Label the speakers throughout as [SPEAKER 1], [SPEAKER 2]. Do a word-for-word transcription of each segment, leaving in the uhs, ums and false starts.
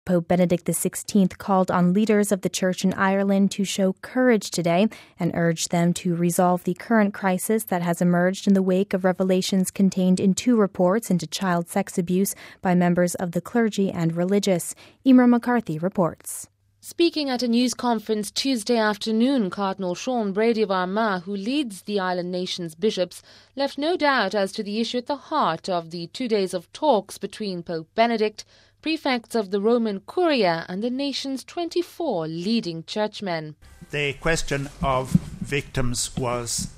[SPEAKER 1] Pope Benedict the sixteenth called on leaders of the Church in Ireland to show courage today and urged them to resolve the current crisis that has emerged in the wake of revelations contained in two reports into child sex abuse by members of the clergy and religious. Emer McCarthy reports.
[SPEAKER 2] Speaking at a news conference Tuesday afternoon, Cardinal Sean Brady of Armagh, who leads the island nation's bishops, left no doubt as to the issue at the heart of the two days of talks between Pope Benedict, prefects of the Roman Curia and the nation's twenty-four leading churchmen.
[SPEAKER 3] The question of victims was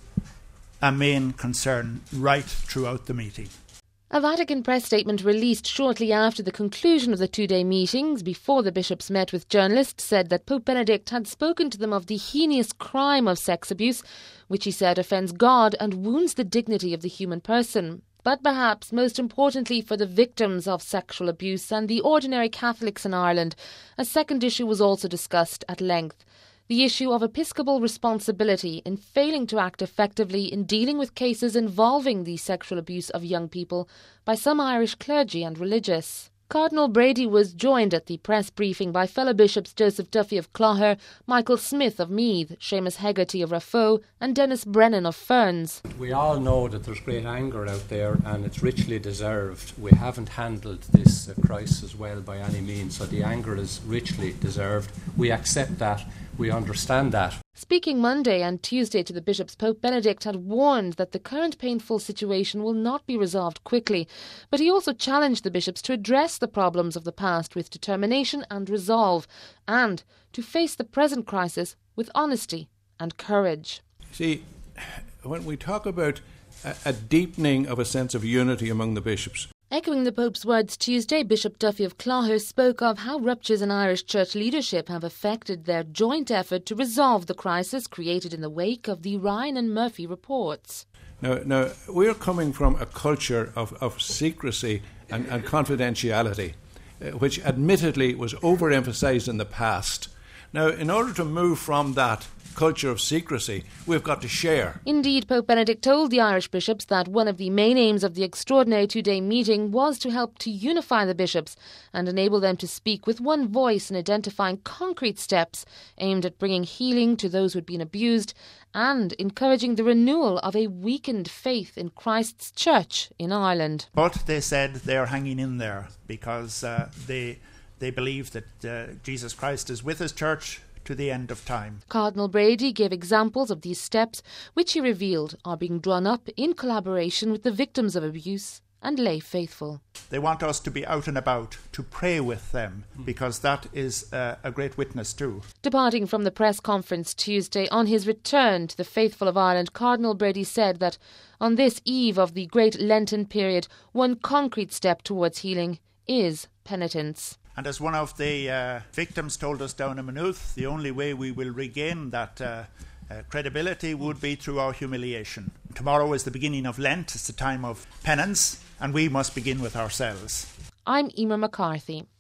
[SPEAKER 3] a main concern right throughout the meeting.
[SPEAKER 2] A Vatican press statement released shortly after the conclusion of the two-day meetings, before the bishops met with journalists, said that Pope Benedict had spoken to them of the heinous crime of sex abuse, which he said offends God and wounds the dignity of the human person. But perhaps most importantly for the victims of sexual abuse and the ordinary Catholics in Ireland, a second issue was also discussed at length. The issue of episcopal responsibility in failing to act effectively in dealing with cases involving the sexual abuse of young people by some Irish clergy and religious. Cardinal Brady was joined at the press briefing by fellow bishops Joseph Duffy of Clogher, Michael Smith of Meath, Seamus Hegarty of Raphoe and Dennis Brennan of Ferns.
[SPEAKER 4] We all know that there's great anger out there and it's richly deserved. We haven't handled this uh, crisis well by any means, so the anger is richly deserved. We accept that. We understand that.
[SPEAKER 2] Speaking Monday and Tuesday to the bishops, Pope Benedict had warned that the current painful situation will not be resolved quickly, but he also challenged the bishops to address the problems of the past with determination and resolve, and to face the present crisis with honesty and courage.
[SPEAKER 5] See, when we talk about a, a deepening of a sense of unity among the bishops,
[SPEAKER 2] echoing the Pope's words Tuesday, Bishop Duffy of Clogher spoke of how ruptures in Irish church leadership have affected their joint effort to resolve the crisis created in the wake of the Ryan and Murphy reports.
[SPEAKER 5] Now, now we're coming from a culture of, of secrecy and, and confidentiality, uh, which admittedly was overemphasised in the past. Now, in order to move from that culture of secrecy, we've got to share.
[SPEAKER 2] Indeed, Pope Benedict told the Irish bishops that one of the main aims of the extraordinary two-day meeting was to help to unify the bishops and enable them to speak with one voice in identifying concrete steps aimed at bringing healing to those who had been abused and encouraging the renewal of a weakened faith in Christ's Church in Ireland.
[SPEAKER 3] But they said they're hanging in there because uh, they, they believe that uh, Jesus Christ is with his Church to the end of time.
[SPEAKER 2] Cardinal Brady gave examples of these steps, which he revealed are being drawn up in collaboration with the victims of abuse and lay faithful.
[SPEAKER 3] They want us to be out and about, to pray with them, because that is uh, a great witness too.
[SPEAKER 2] Departing from the press conference Tuesday on his return to the faithful of Ireland, Cardinal Brady said that on this eve of the great Lenten period, one concrete step towards healing is penitence.
[SPEAKER 3] And as one of the uh, victims told us down in Maynooth, the only way we will regain that uh, uh, credibility would be through our humiliation. Tomorrow is the beginning of Lent. It's the time of penance, and we must begin with ourselves.
[SPEAKER 2] I'm Emer McCarthy.